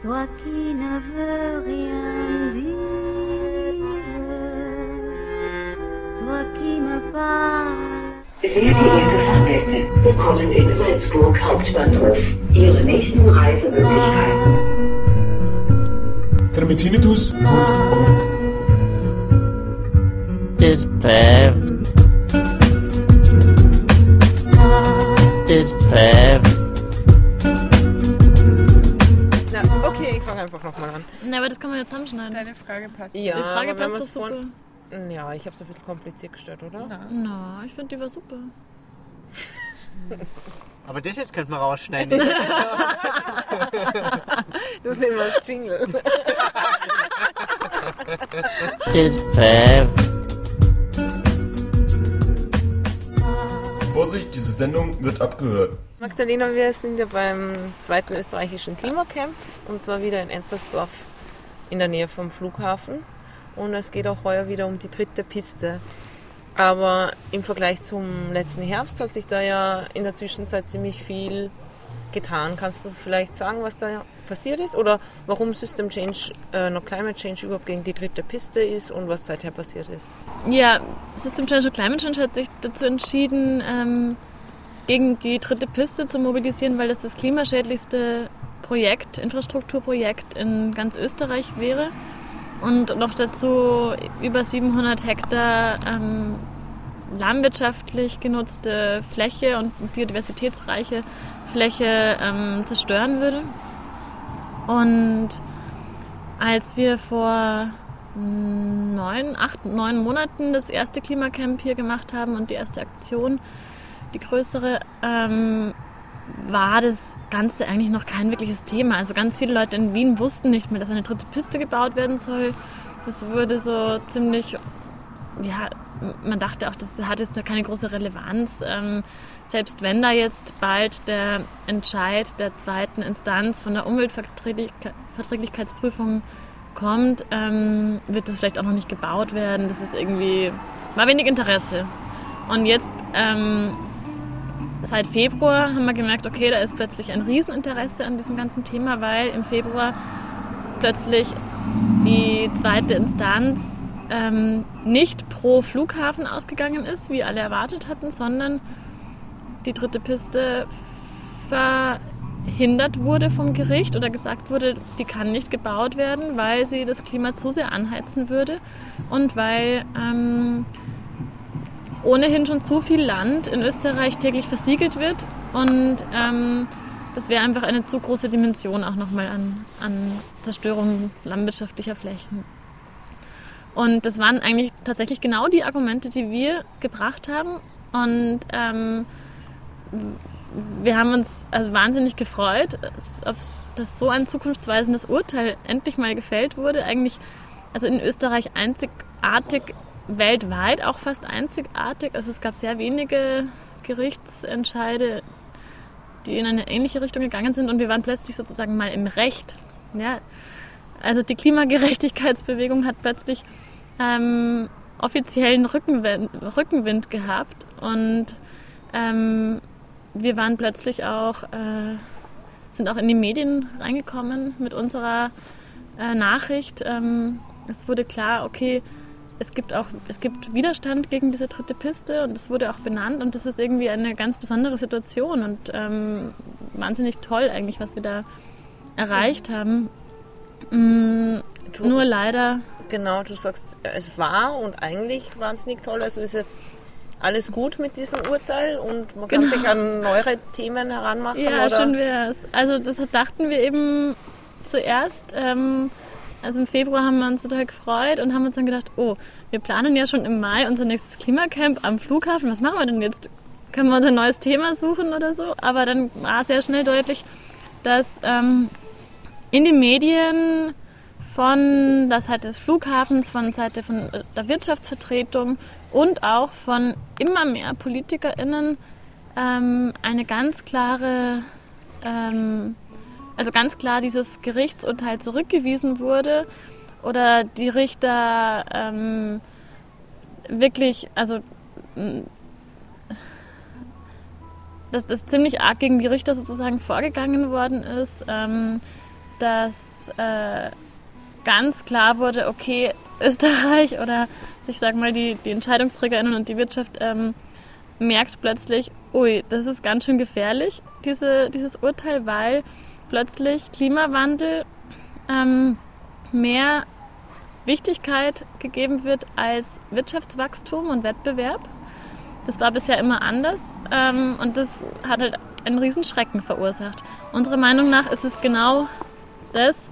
toi qui ne veux rien dire, toi qui me parles. Sehr geehrte Fahrgäste, willkommen in Salzburg Hauptbahnhof. Ihre nächsten Reisemöglichkeiten. Termitinitus.org Okay, ich fange einfach nochmal an. Na, aber das kann man jetzt zusammenschneiden. Deine Frage passt. Ja, Die Frage aber wenn passt doch man's super. Ja, ich habe es ein bisschen kompliziert gestellt, oder? Na, ich finde, die war super. Aber das jetzt könnte man rausschneiden. Das nehmen wir als Jingle. Vorsicht, diese Sendung wird abgehört. Magdalena, wir sind ja beim 2. österreichischen Klimacamp und zwar wieder in Enzersdorf in der Nähe vom Flughafen. Und es geht auch heuer wieder um die 3. Piste. Aber im Vergleich zum letzten Herbst hat sich da ja in der Zwischenzeit ziemlich viel getan. Kannst du vielleicht sagen, was da passiert ist oder warum System Change noch Climate Change überhaupt gegen die 3. Piste ist und was seither passiert ist? Ja, System Change und Climate Change hat sich dazu entschieden, gegen die 3. Piste zu mobilisieren, weil das das klimaschädlichste Projekt, Infrastrukturprojekt in ganz Österreich wäre. Und noch dazu über 700 Hektar landwirtschaftlich genutzte Fläche und biodiversitätsreiche Fläche zerstören würde. Und als wir vor 9 Monaten das erste Klimacamp hier gemacht haben und die erste Aktion, die größere, war das Ganze eigentlich noch kein wirkliches Thema. Also ganz viele Leute in Wien wussten nicht mehr, dass eine 3. Piste gebaut werden soll. Das wurde so ziemlich, ja, man dachte auch, das hat jetzt keine große Relevanz. Selbst wenn da jetzt bald der Entscheid der 2. Instanz von der Umweltverträglichkeitsprüfung kommt, wird das vielleicht auch noch nicht gebaut werden. Das ist irgendwie, war wenig Interesse. Und jetzt seit Februar haben wir gemerkt, okay, da ist plötzlich ein Rieseninteresse an diesem ganzen Thema, weil im Februar plötzlich die 2. Instanz nicht pro Flughafen ausgegangen ist, wie alle erwartet hatten, sondern die 3. Piste verhindert wurde vom Gericht oder gesagt wurde, die kann nicht gebaut werden, weil sie das Klima zu sehr anheizen würde und weil ohnehin schon zu viel Land in Österreich täglich versiegelt wird und das wäre einfach eine zu große Dimension auch nochmal an Zerstörung landwirtschaftlicher Flächen. Und das waren eigentlich tatsächlich genau die Argumente, die wir gebracht haben und wir haben uns also wahnsinnig gefreut, dass so ein zukunftsweisendes Urteil endlich mal gefällt wurde. Eigentlich, also in Österreich einzigartig, weltweit auch fast einzigartig. Also es gab sehr wenige Gerichtsentscheide, die in eine ähnliche Richtung gegangen sind und wir waren plötzlich sozusagen mal im Recht. Ja? Also die Klimagerechtigkeitsbewegung hat plötzlich offiziellen Rückenwind gehabt und wir waren plötzlich auch, sind auch in die Medien reingekommen mit unserer Nachricht. Es wurde klar, okay, es gibt Widerstand gegen diese 3. Piste und es wurde auch benannt und das ist irgendwie eine ganz besondere Situation und wahnsinnig toll eigentlich, was wir da erreicht haben. Nur leider... Genau, du sagst, es war und eigentlich wahnsinnig toll, also ist jetzt alles gut mit diesem Urteil und man kann sich an neuere Themen heranmachen? Ja, oder? Schön wär's. Also das dachten wir eben zuerst, also im Februar haben wir uns total gefreut und haben uns dann gedacht, oh, wir planen ja schon im Mai unser nächstes Klimacamp am Flughafen, was machen wir denn jetzt? Können wir uns ein neues Thema suchen oder so? Aber dann war sehr schnell deutlich, dass in den Medien von der Seite des Flughafens, von Seite von der Wirtschaftsvertretung und auch von immer mehr PolitikerInnen eine ganz klare, also ganz klar dieses Gerichtsurteil zurückgewiesen wurde oder die Richter wirklich, also dass das ziemlich arg gegen die Richter sozusagen vorgegangen worden ist. dass ganz klar wurde, okay, Österreich oder ich sage mal die EntscheidungsträgerInnen und die Wirtschaft merkt plötzlich, ui, das ist ganz schön gefährlich, dieses Urteil, weil plötzlich Klimawandel mehr Wichtigkeit gegeben wird als Wirtschaftswachstum und Wettbewerb. Das war bisher immer anders und das hat halt einen riesen Schrecken verursacht. Unserer Meinung nach ist es genau das,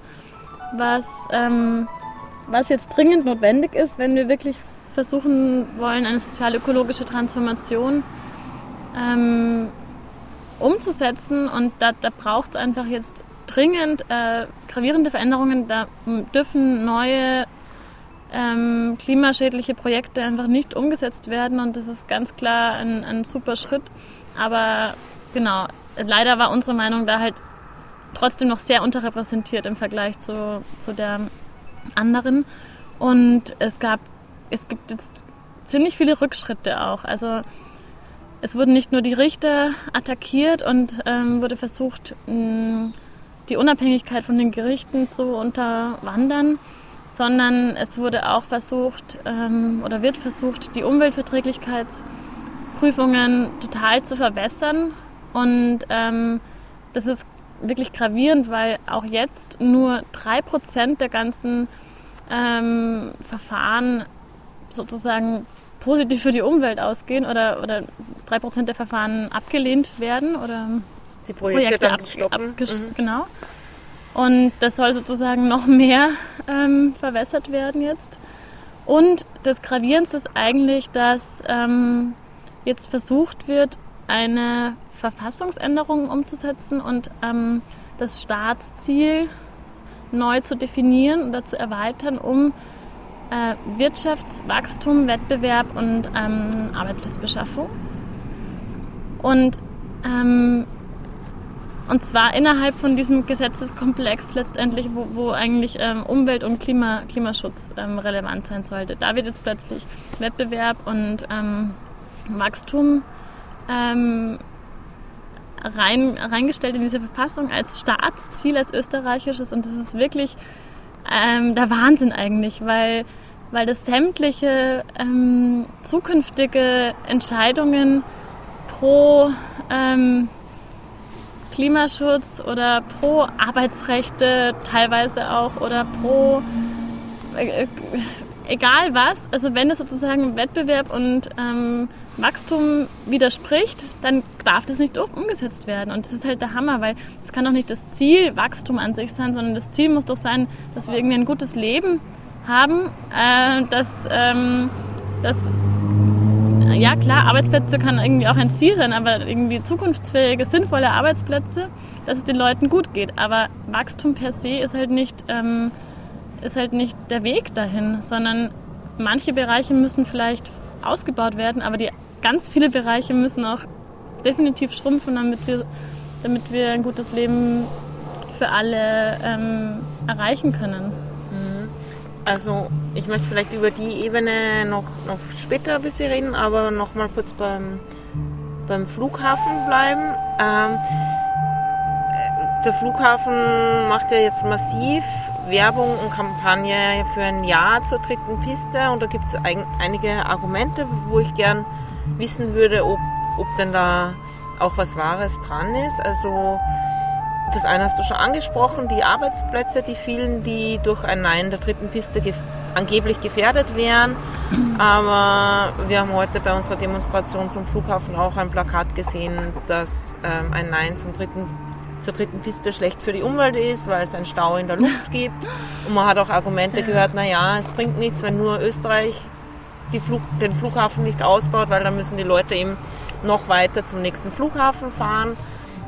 was jetzt dringend notwendig ist, wenn wir wirklich versuchen wollen, eine sozial-ökologische Transformation umzusetzen. Und da braucht es einfach jetzt dringend gravierende Veränderungen. Da dürfen neue klimaschädliche Projekte einfach nicht umgesetzt werden. Und das ist ganz klar ein super Schritt. Aber genau, leider war unsere Meinung da halt trotzdem noch sehr unterrepräsentiert im Vergleich zu der anderen. Und es gibt jetzt ziemlich viele Rückschritte auch. Also es wurden nicht nur die Richter attackiert und wurde versucht, die Unabhängigkeit von den Gerichten zu unterwandern, sondern es wurde auch versucht oder wird versucht, die Umweltverträglichkeitsprüfungen total zu verwässern. Und das ist wirklich gravierend, weil auch jetzt nur 3% der ganzen Verfahren sozusagen positiv für die Umwelt ausgehen oder 3% der Verfahren abgelehnt werden oder die Projekte dann stoppen. Genau. Und das soll sozusagen noch mehr verwässert werden jetzt. Und das Gravierendste ist eigentlich, dass jetzt versucht wird, eine Verfassungsänderung umzusetzen und das Staatsziel neu zu definieren oder zu erweitern, um Wirtschaftswachstum, Wettbewerb und Arbeitsplatzbeschaffung. Und zwar innerhalb von diesem Gesetzeskomplex letztendlich, wo eigentlich Umwelt- und Klimaschutz relevant sein sollte. Da wird jetzt plötzlich Wettbewerb und Wachstum reingestellt in diese Verfassung als Staatsziel, als österreichisches. Und das ist wirklich der Wahnsinn eigentlich, weil das sämtliche zukünftige Entscheidungen pro Klimaschutz oder pro Arbeitsrechte teilweise auch oder pro egal was, also wenn es sozusagen Wettbewerb und Wachstum widerspricht, dann darf das nicht umgesetzt werden. Und das ist halt der Hammer, weil das kann doch nicht das Ziel Wachstum an sich sein, sondern das Ziel muss doch sein, dass wir irgendwie ein gutes Leben haben, ja klar, Arbeitsplätze kann irgendwie auch ein Ziel sein, aber irgendwie zukunftsfähige, sinnvolle Arbeitsplätze, dass es den Leuten gut geht. Aber Wachstum per se ist halt nicht der Weg dahin, sondern manche Bereiche müssen vielleicht ausgebaut werden, aber ganz viele Bereiche müssen auch definitiv schrumpfen, damit wir ein gutes Leben für alle erreichen können. Also ich möchte vielleicht über die Ebene noch später ein bisschen reden, aber noch mal kurz beim Flughafen bleiben. Der Flughafen macht ja jetzt massiv Werbung und Kampagne für ein Ja zur dritten Piste und da gibt es einige Argumente, wo ich gern wissen würde, ob denn da auch was Wahres dran ist. Also das eine hast du schon angesprochen, die Arbeitsplätze, die vielen, die durch ein Nein der dritten Piste angeblich gefährdet wären. Aber wir haben heute bei unserer Demonstration zum Flughafen auch ein Plakat gesehen, dass ein Nein zur dritten Piste schlecht für die Umwelt ist, weil es einen Stau in der Luft gibt. Und man hat auch Argumente gehört, es bringt nichts, wenn nur Österreich den Flughafen nicht ausbaut, weil dann müssen die Leute eben noch weiter zum nächsten Flughafen fahren.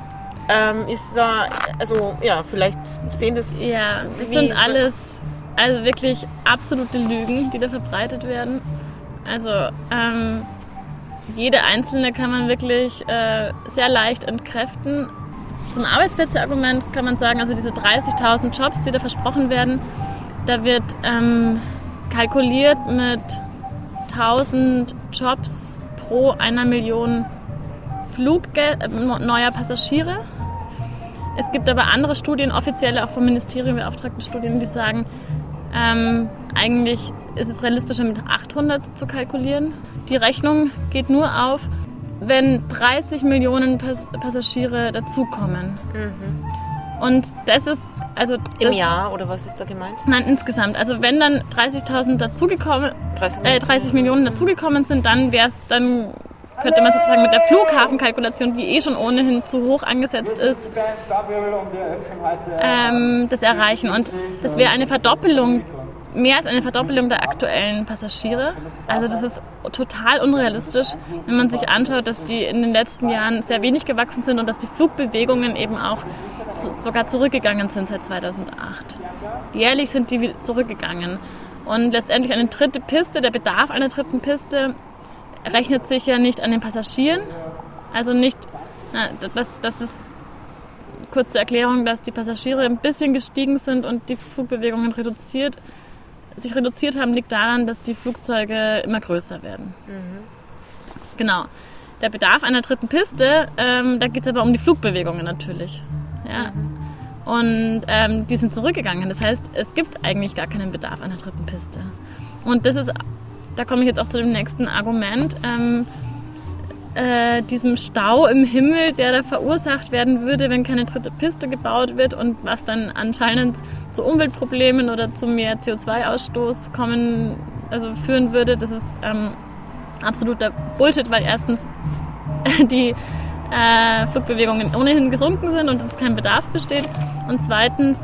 Vielleicht sehen das... Ja, das sind alles wirklich absolute Lügen, die da verbreitet werden. Also jede einzelne kann man wirklich sehr leicht entkräften. Zum Arbeitsplätze-Argument kann man sagen, also diese 30.000 Jobs, die da versprochen werden, da wird kalkuliert mit 1.000 Jobs pro 1 Million neuer Passagiere. Es gibt aber andere Studien, offizielle, auch vom Ministerium beauftragte Studien, die sagen, eigentlich ist es realistischer mit 800 zu kalkulieren. Die Rechnung geht nur auf, wenn 30 Millionen Passagiere dazukommen. Und das ist... Also Im Jahr oder was ist da gemeint? Nein, insgesamt. Also wenn dann 30 Millionen dazugekommen sind, dann könnte man sozusagen mit der Flughafenkalkulation, die schon ohnehin zu hoch angesetzt ist, das erreichen. Und das wäre eine Verdoppelung, mehr als eine Verdoppelung der aktuellen Passagiere. Also das ist total unrealistisch, wenn man sich anschaut, dass die in den letzten Jahren sehr wenig gewachsen sind und dass die Flugbewegungen eben auch sogar zurückgegangen sind seit 2008. Jährlich sind die zurückgegangen. Und letztendlich eine dritte Piste, der Bedarf einer dritten Piste rechnet sich ja nicht an den Passagieren. Also nicht, das ist kurz zur Erklärung, dass die Passagiere ein bisschen gestiegen sind und die Flugbewegungen sich reduziert haben, liegt daran, dass die Flugzeuge immer größer werden. Genau. Der Bedarf einer dritten Piste, da geht es aber um die Flugbewegungen natürlich. Ja. Und die sind zurückgegangen. Das heißt, es gibt eigentlich gar keinen Bedarf einer dritten Piste. Und da komme ich jetzt auch zu dem nächsten Argument, diesem Stau im Himmel, der da verursacht werden würde, wenn keine dritte Piste gebaut wird und was dann anscheinend zu Umweltproblemen oder zu mehr CO2-Ausstoß führen würde. Das ist absoluter Bullshit, weil erstens die Flugbewegungen ohnehin gesunken sind und es kein Bedarf besteht. Und zweitens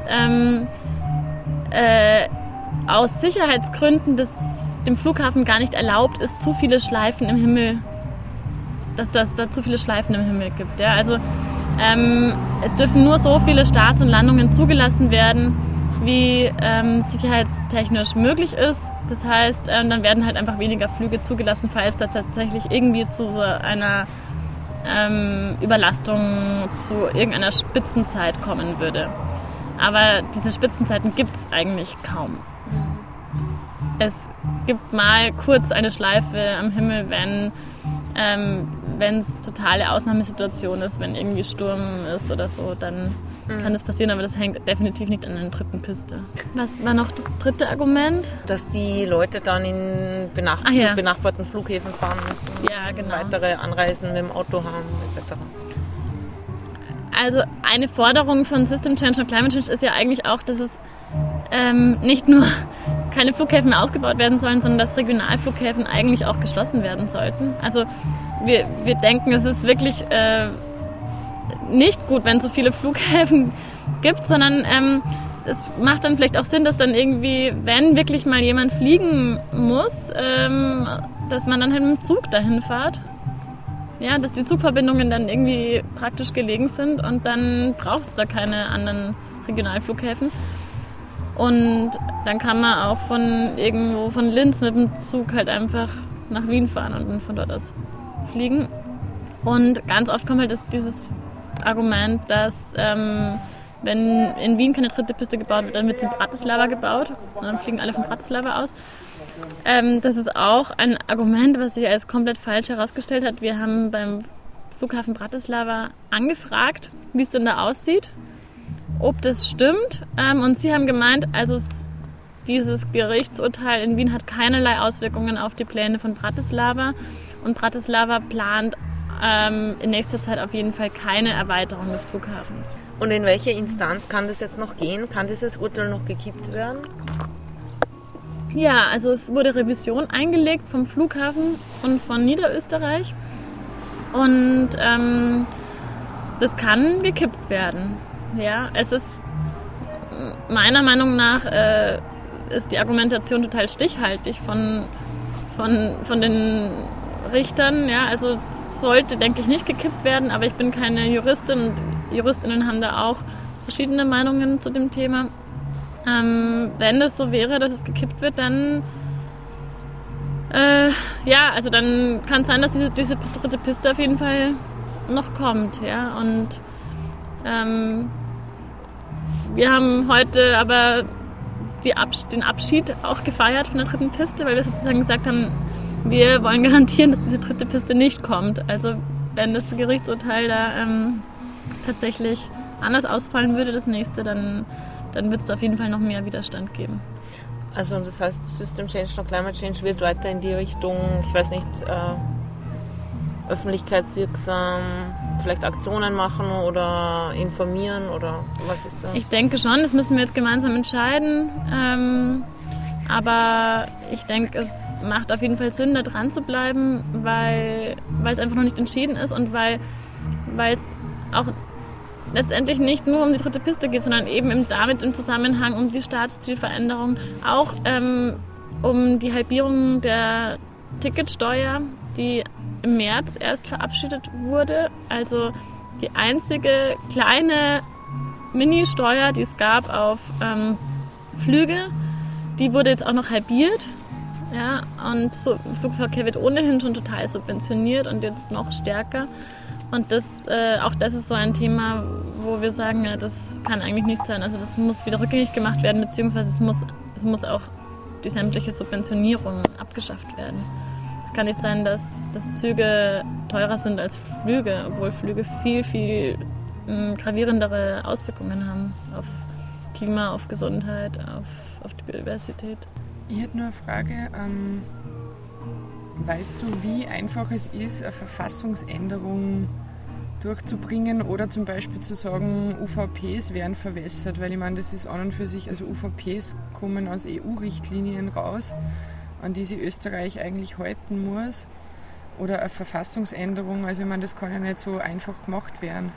aus Sicherheitsgründen dem Flughafen gar nicht erlaubt ist, zu viele Schleifen im Himmel, dass da zu viele Schleifen im Himmel gibt. Ja? Also es dürfen nur so viele Starts und Landungen zugelassen werden, wie sicherheitstechnisch möglich ist. Das heißt, dann werden halt einfach weniger Flüge zugelassen, falls da tatsächlich irgendwie zu so einer Überlastung zu irgendeiner Spitzenzeit kommen würde. Aber diese Spitzenzeiten gibt es eigentlich kaum. Es gibt mal kurz eine Schleife am Himmel, wenn es totale Ausnahmesituation ist, wenn irgendwie Sturm ist oder so, dann kann das passieren, aber das hängt definitiv nicht an der dritten Piste. Was war noch das dritte Argument? Dass die Leute dann zu benachbarten Flughäfen fahren müssen, weitere Anreisen mit dem Auto haben, etc. Also eine Forderung von System Change und Climate Change ist ja eigentlich auch, dass es nicht nur keine Flughäfen mehr ausgebaut werden sollen, sondern dass Regionalflughäfen eigentlich auch geschlossen werden sollten. Also wir denken, es ist wirklich nicht gut, wenn es so viele Flughäfen gibt, sondern es macht dann vielleicht auch Sinn, dass dann irgendwie, wenn wirklich mal jemand fliegen muss, dass man dann halt mit dem Zug dahin fährt. Ja, dass die Zugverbindungen dann irgendwie praktisch gelegen sind und dann braucht es da keine anderen Regionalflughäfen. Und dann kann man auch von Linz mit dem Zug halt einfach nach Wien fahren und dann von dort aus fliegen. Und ganz oft kommt halt dieses Argument, dass wenn in Wien keine dritte Piste gebaut wird, dann wird sie in Bratislava gebaut und dann fliegen alle von Bratislava aus. Das ist auch ein Argument, was sich als komplett falsch herausgestellt hat. Wir haben beim Flughafen Bratislava angefragt, wie es denn da aussieht, ob das stimmt. Und sie haben gemeint, also dieses Gerichtsurteil in Wien hat keinerlei Auswirkungen auf die Pläne von Bratislava. Und Bratislava plant in nächster Zeit auf jeden Fall keine Erweiterung des Flughafens. Und in welche Instanz kann das jetzt noch gehen? Kann dieses Urteil noch gekippt werden? Ja, also es wurde Revision eingelegt vom Flughafen und von Niederösterreich. Und das kann gekippt werden. Ja, es ist meiner Meinung nach ist die Argumentation total stichhaltig von den Richtern. Ja, also es sollte, denke ich, nicht gekippt werden, aber ich bin keine Juristin und Juristinnen haben da auch verschiedene Meinungen zu dem Thema. Wenn das so wäre, dass es gekippt wird, dann also dann kann es sein, dass diese dritte Piste auf jeden Fall noch kommt. Ja? Und wir haben heute aber den Abschied auch gefeiert von der dritten Piste, weil wir sozusagen gesagt haben, wir wollen garantieren, dass diese dritte Piste nicht kommt. Also wenn das Gerichtsurteil da tatsächlich anders ausfallen würde, das nächste, dann wird es auf jeden Fall noch mehr Widerstand geben. Also das heißt, System Change und Climate Change wird weiter in die Richtung, ich weiß nicht, öffentlichkeitswirksam vielleicht Aktionen machen oder informieren oder was ist da? Ich denke schon, das müssen wir jetzt gemeinsam entscheiden. Aber ich denke, es macht auf jeden Fall Sinn, da dran zu bleiben, weil es einfach noch nicht entschieden ist und weil es auch letztendlich nicht nur um die dritte Piste geht, sondern eben damit im Zusammenhang um die Staatszielveränderung, auch um die Halbierung der Ticketsteuer, die im März erst verabschiedet wurde. Also die einzige kleine Mini-Steuer, die es gab auf Flüge, die wurde jetzt auch noch halbiert. Ja, und Flugverkehr wird ohnehin schon total subventioniert und jetzt noch stärker. Und auch das ist so ein Thema, wo wir sagen, ja, das kann eigentlich nicht sein. Also das muss wieder rückgängig gemacht werden, beziehungsweise es muss auch die sämtliche Subventionierung abgeschafft werden. Es kann nicht sein, dass Züge teurer sind als Flüge, obwohl Flüge viel, viel gravierendere Auswirkungen haben auf Klima, auf Gesundheit, auf die Biodiversität. Ich hätte nur eine Frage. Weißt du, wie einfach es ist, eine Verfassungsänderung durchzubringen oder zum Beispiel zu sagen, UVPs werden verwässert? Weil ich meine, das ist an und für sich, also UVPs kommen aus EU-Richtlinien raus, an die sich Österreich eigentlich halten muss. Oder eine Verfassungsänderung, also ich meine, das kann ja nicht so einfach gemacht werden.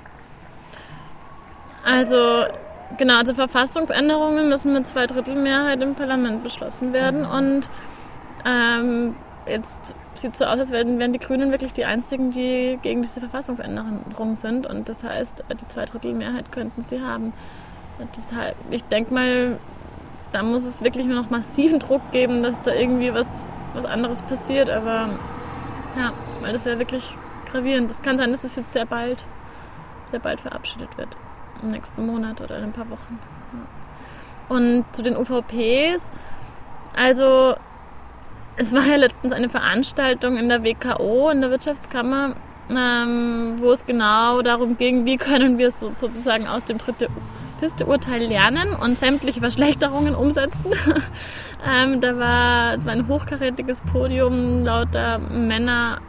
Also genau, also Verfassungsänderungen müssen mit 2/3 im Parlament beschlossen werden und jetzt sieht es so aus, als wären die Grünen wirklich die einzigen, die gegen diese Verfassungsänderung sind und das heißt, die 2/3 könnten sie haben. Und deshalb, ich denke mal, da muss es wirklich nur noch massiven Druck geben, dass da irgendwie was anderes passiert, aber ja, weil das wäre wirklich gravierend. Es kann sein, dass es jetzt sehr bald verabschiedet wird. Im nächsten Monat oder in ein paar Wochen. Ja. Und zu den UVPs, also es war ja letztens eine Veranstaltung in der WKO, in der Wirtschaftskammer, wo es genau darum ging, wie können wir sozusagen aus dem dritte Piste-Urteil lernen und sämtliche Verschlechterungen umsetzen. Es war ein hochkarätiges Podium, lauter Männer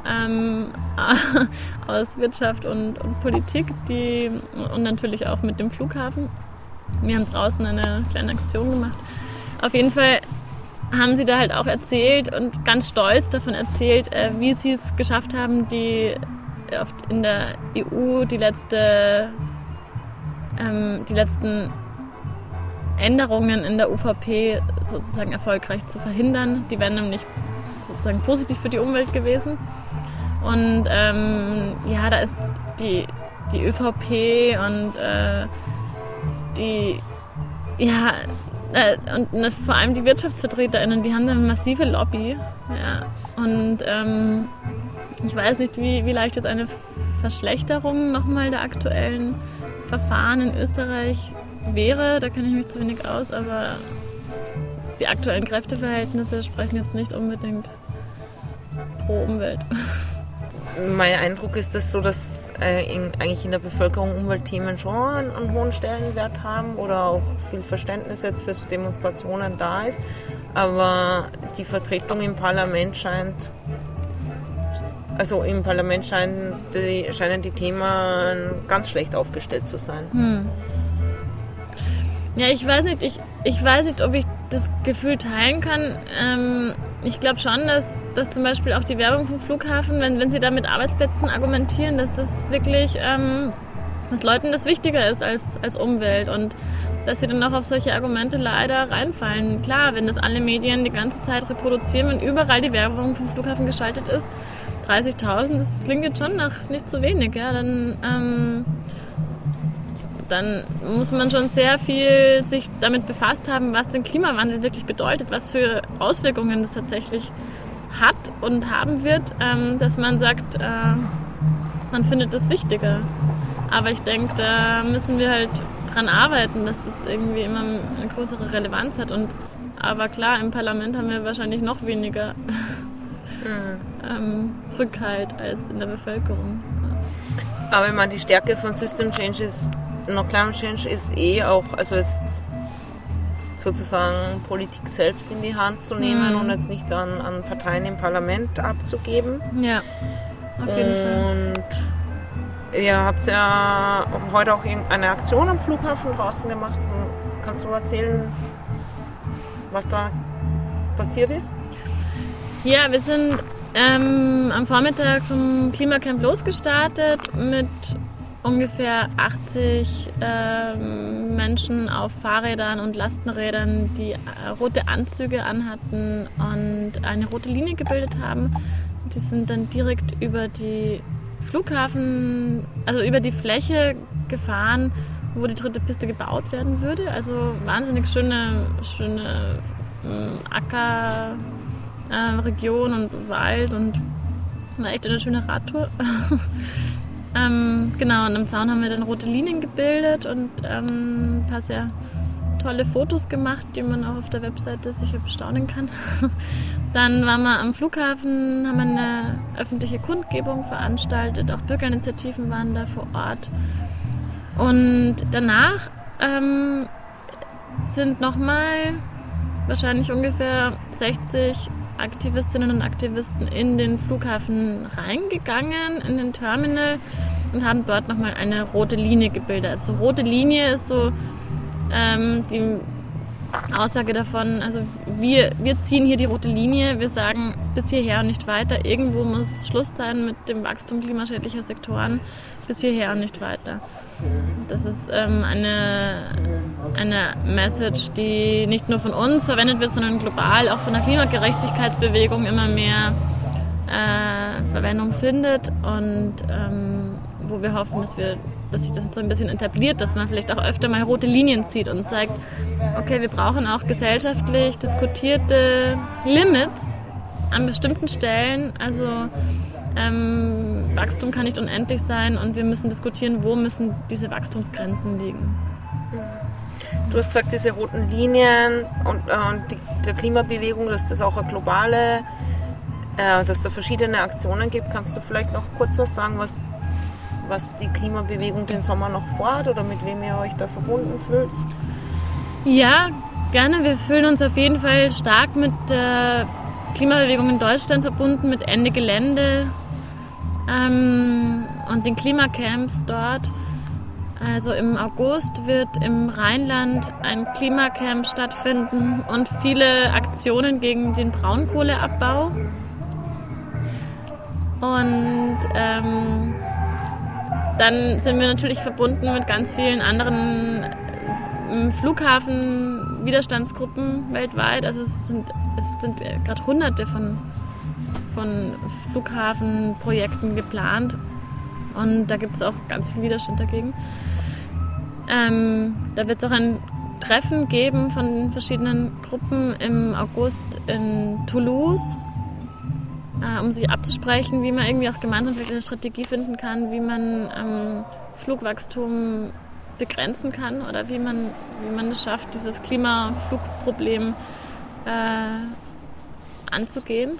aus Wirtschaft und Politik, und natürlich auch mit dem Flughafen. Wir haben draußen eine kleine Aktion gemacht. Auf jeden Fall haben sie da halt auch erzählt und ganz stolz davon erzählt, wie sie es geschafft haben, in der EU die letzten Änderungen in der UVP sozusagen erfolgreich zu verhindern. Die wären nämlich sozusagen positiv für die Umwelt gewesen. Und da ist die ÖVP und und vor allem die WirtschaftsvertreterInnen, die haben da eine massive Lobby. Ja. Und ich weiß nicht, wie leicht jetzt eine Verschlechterung nochmal der aktuellen Verfahren in Österreich wäre. Da kenne ich mich zu wenig aus, aber die aktuellen Kräfteverhältnisse sprechen jetzt nicht unbedingt pro Umwelt. Mein Eindruck ist das so, dass eigentlich in der Bevölkerung Umweltthemen schon einen hohen Stellenwert haben oder auch viel Verständnis jetzt für Demonstrationen da ist. Aber die Vertretung im Parlament scheinen die Themen ganz schlecht aufgestellt zu sein. Ja, ich weiß nicht, ob ich das Gefühl teilen kann. Ich glaube schon, dass zum Beispiel auch die Werbung vom Flughafen, wenn sie da mit Arbeitsplätzen argumentieren, dass das wirklich, dass Leuten das wichtiger ist als Umwelt und dass sie dann auch auf solche Argumente leider reinfallen. Klar, wenn das alle Medien die ganze Zeit reproduzieren und überall die Werbung vom Flughafen geschaltet ist, 30.000, das klingt jetzt schon nach nicht so wenig, ja, dann muss man schon sehr viel sich damit befasst haben, was den Klimawandel wirklich bedeutet, was für Auswirkungen das tatsächlich hat und haben wird, dass man sagt, man findet das wichtiger. Aber ich denke, da müssen wir halt dran arbeiten, dass das irgendwie immer eine größere Relevanz hat. Aber klar, im Parlament haben wir wahrscheinlich noch weniger Rückhalt als in der Bevölkerung. Aber ich meine, die Stärke von System Change ist No Climate Change ist auch, also jetzt sozusagen Politik selbst in die Hand zu nehmen und jetzt nicht an Parteien im Parlament abzugeben. Ja, auf jeden Fall. Und ihr habt ja heute auch eine Aktion am Flughafen draußen gemacht. Kannst du erzählen, was da passiert ist? Ja, wir sind am Vormittag vom Klimacamp losgestartet mit ungefähr 80 Menschen auf Fahrrädern und Lastenrädern, die rote Anzüge anhatten und eine rote Linie gebildet haben. Die sind dann direkt über die Flughafen, also über die Fläche gefahren, wo die dritte Piste gebaut werden würde. Also wahnsinnig schöne Ackerregion und Wald und war echt eine schöne Radtour. Genau, und am Zaun haben wir dann rote Linien gebildet und ein paar sehr tolle Fotos gemacht, die man auch auf der Webseite sicher bestaunen kann. Dann waren wir am Flughafen, haben eine öffentliche Kundgebung veranstaltet, auch Bürgerinitiativen waren da vor Ort. Und danach sind nochmal wahrscheinlich ungefähr 60 Aktivistinnen und Aktivisten in den Flughafen reingegangen, in den Terminal und haben dort nochmal eine rote Linie gebildet. Also rote Linie ist so die Aussage davon, also wir ziehen hier die rote Linie, wir sagen bis hierher und nicht weiter. Irgendwo muss Schluss sein mit dem Wachstum klimaschädlicher Sektoren, bis hierher und nicht weiter. Das ist eine Message, die nicht nur von uns verwendet wird, sondern global auch von der Klimagerechtigkeitsbewegung immer mehr Verwendung findet und wo wir hoffen, dass sich das so ein bisschen etabliert, dass man vielleicht auch öfter mal rote Linien zieht und zeigt, okay, wir brauchen auch gesellschaftlich diskutierte Limits an bestimmten Stellen. Also Wachstum kann nicht unendlich sein und wir müssen diskutieren, wo müssen diese Wachstumsgrenzen liegen. Du hast gesagt, diese roten Linien und der Klimabewegung, dass das auch eine globale, dass es da verschiedene Aktionen gibt. Kannst du vielleicht noch kurz was sagen, was die Klimabewegung den Sommer noch vorhat oder mit wem ihr euch da verbunden fühlt? Ja, gerne. Wir fühlen uns auf jeden Fall stark mit der Klimabewegung in Deutschland verbunden, mit Ende Gelände und den Klimacamps dort. Also im August wird im Rheinland ein Klimacamp stattfinden und viele Aktionen gegen den Braunkohleabbau. Und dann sind wir natürlich verbunden mit ganz vielen anderen Flughafen-Widerstandsgruppen weltweit. Also es sind gerade Hunderte von Flughafenprojekten geplant und da gibt es auch ganz viel Widerstand dagegen. Da wird es auch ein Treffen geben von verschiedenen Gruppen im August in Toulouse, um sich abzusprechen, wie man irgendwie auch gemeinsam vielleicht eine Strategie finden kann, wie man Flugwachstum begrenzen kann oder wie man es schafft, dieses Klimaflugproblem anzugehen.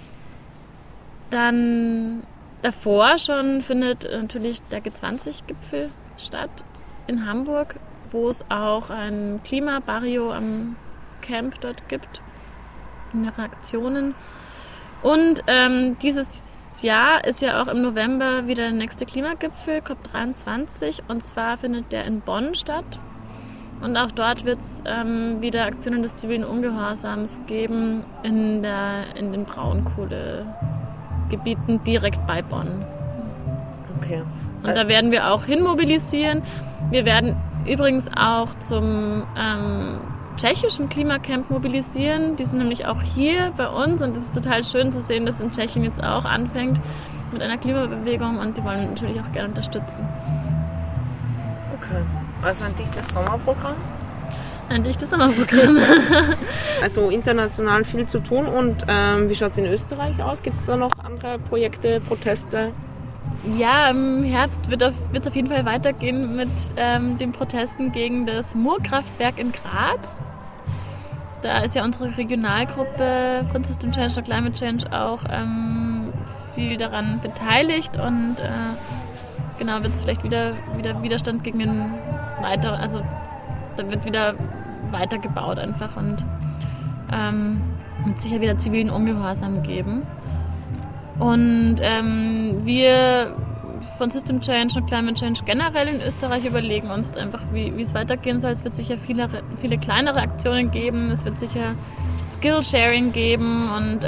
Dann davor schon findet natürlich der G20-Gipfel statt in Hamburg, wo es auch ein Klimabarrio am Camp dort gibt, mehrere Aktionen. Und dieses Jahr ist ja auch im November wieder der nächste Klimagipfel, COP23, und zwar findet der in Bonn statt. Und auch dort wird es wieder Aktionen des zivilen Ungehorsams geben in den Braunkohlegebieten direkt bei Bonn. Okay. Und da werden wir auch hinmobilisieren. Wir werden übrigens auch zum tschechischen Klimacamp mobilisieren. Die sind nämlich auch hier bei uns und es ist total schön zu sehen, dass in Tschechien jetzt auch anfängt mit einer Klimabewegung und die wollen wir natürlich auch gerne unterstützen. Okay. Also ein dichtes Sommerprogramm? Ein dichtes Sommerprogramm. Also international viel zu tun. Und wie schaut es in Österreich aus? Gibt es da noch andere Projekte, Proteste? Ja, im Herbst wird es auf jeden Fall weitergehen mit den Protesten gegen das Murrkraftwerk in Graz. Da ist ja unsere Regionalgruppe von System Change or Climate Change auch viel daran beteiligt und genau, wird es vielleicht wieder Widerstand gegen den weiteren, also da wird wieder weitergebaut einfach und wird sicher wieder zivilen Ungehorsam geben. Und wir von System Change und Climate Change generell in Österreich überlegen uns einfach, wie es weitergehen soll. Es wird sicher viele kleinere Aktionen geben, es wird sicher Skill-Sharing geben und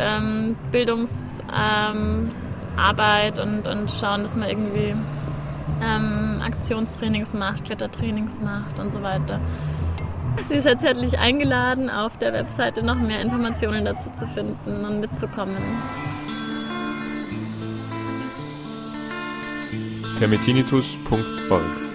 Bildungsarbeit und schauen, dass man irgendwie Aktionstrainings macht, Klettertrainings macht und so weiter. Sie seid herzlich eingeladen, auf der Webseite noch mehr Informationen dazu zu finden und mitzukommen. termitinitus.org